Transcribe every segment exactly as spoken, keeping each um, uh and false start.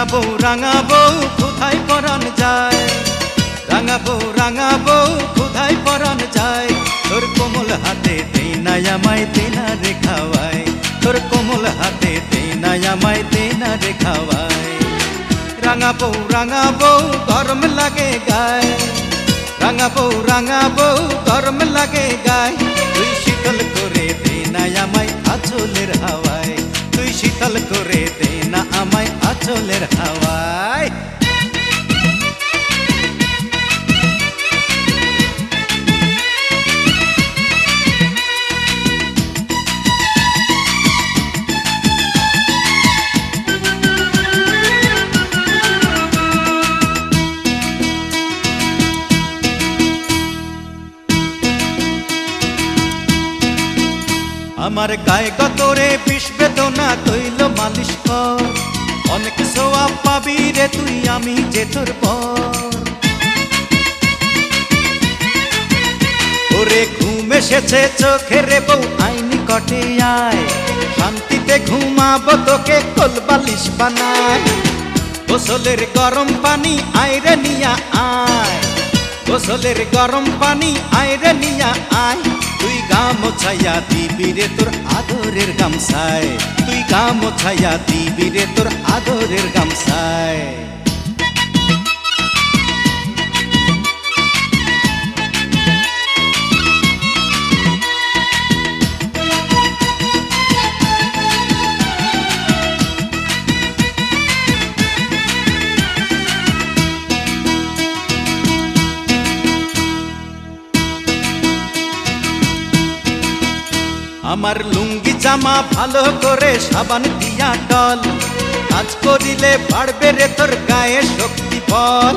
রাঙা বউ রাঙা বউ কোথায় পরাণ যায়, রাঙা বউ রাঙা বউ কোথায় পরাণ যায়, তোর কোমল হাতে দেই না আমায় দে না রে খাওয়াই, তোর কোমল হাতে দেই না আমায় দে না রে খাওয়াই। রাঙা বউ রাঙা বউ গরম লাগে গায়, রাঙা বউ রাঙা বউ গরম লাগে গায়, তুই শীতল করে দে না আমায় আঁচলের হাওয়ায়, তুই শীতল করে দে না আমায় আঁচলের হাওয়ায়। আমার গায়ে গতরে বিষ বেদনা তৈল মালিশ কর, অনেক সোয়াব পাবি রে তুই আমি যে তোর পর। ওরে ঘুম এসেছে চোখে রে বউ আইনি কটে আয়, শান্তিতে ঘুমাবো তোকে কোল বালিশ বানায়, গোসলের গরম পানি আইরে নিয়া আয়, গোসলের গরম পানি আইরে নিয়া আয়, তুই গা মোছাইয়া দিবি রে তোর আদরের গামছায়, তুই গা মোছাইয়া দিবি রে তোর আদরের গামছায়। আমার লুঙ্গি জামা ভালো করে সাবান দিয়া টল, কাজ করিলে বাড়বে রে তোর গায়ে শক্তি বল।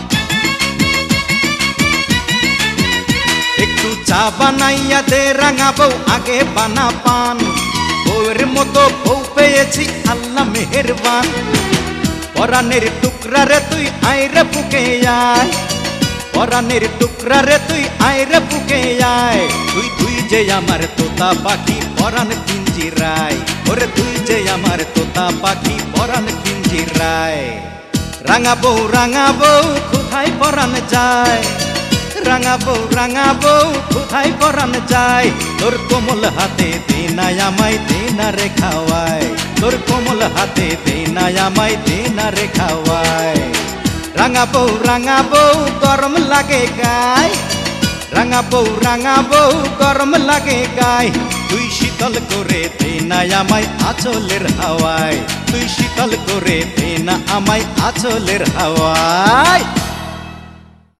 একটু চা বানাইয়া দে রাঙা বউ আগে বানা পান, বউয়ের মতো বউ পেয়েছি আল্লাহ মেহেরবান। পরাণের টুকরা রে তুই আইরে বুকে আয়, পরাণের টুকরা রে তুই আইরে বুকে আয়, তুই তুই যে আমার তোতা পাখি পরাণ পিঞ্জিরায়, ওরে তুই যে আমার তোতা পাখি পরাণ পিঞ্জিরায়। রাঙা বউ রাঙা বউ কোথায় পরাণ যায়, রাঙা বউ রাঙা বউ কোথায় পরাণ যায়, তোর কোমল হাতে দে না আমায় দে না রে খাওয়াই, তোর কোমল হাতে দে না আমায় দে না রে খাওয়াই। রাঙা বউ রাঙা বউ গরম লাগে গায়, রাঙা বউ রাঙা বউ গরম লাগে গায়, তুই শীতল করে দে না আমায় আঁচলের হাওয়ায়, তুই শীতল করে দে না আমায় আঁচলের হাওয়ায়।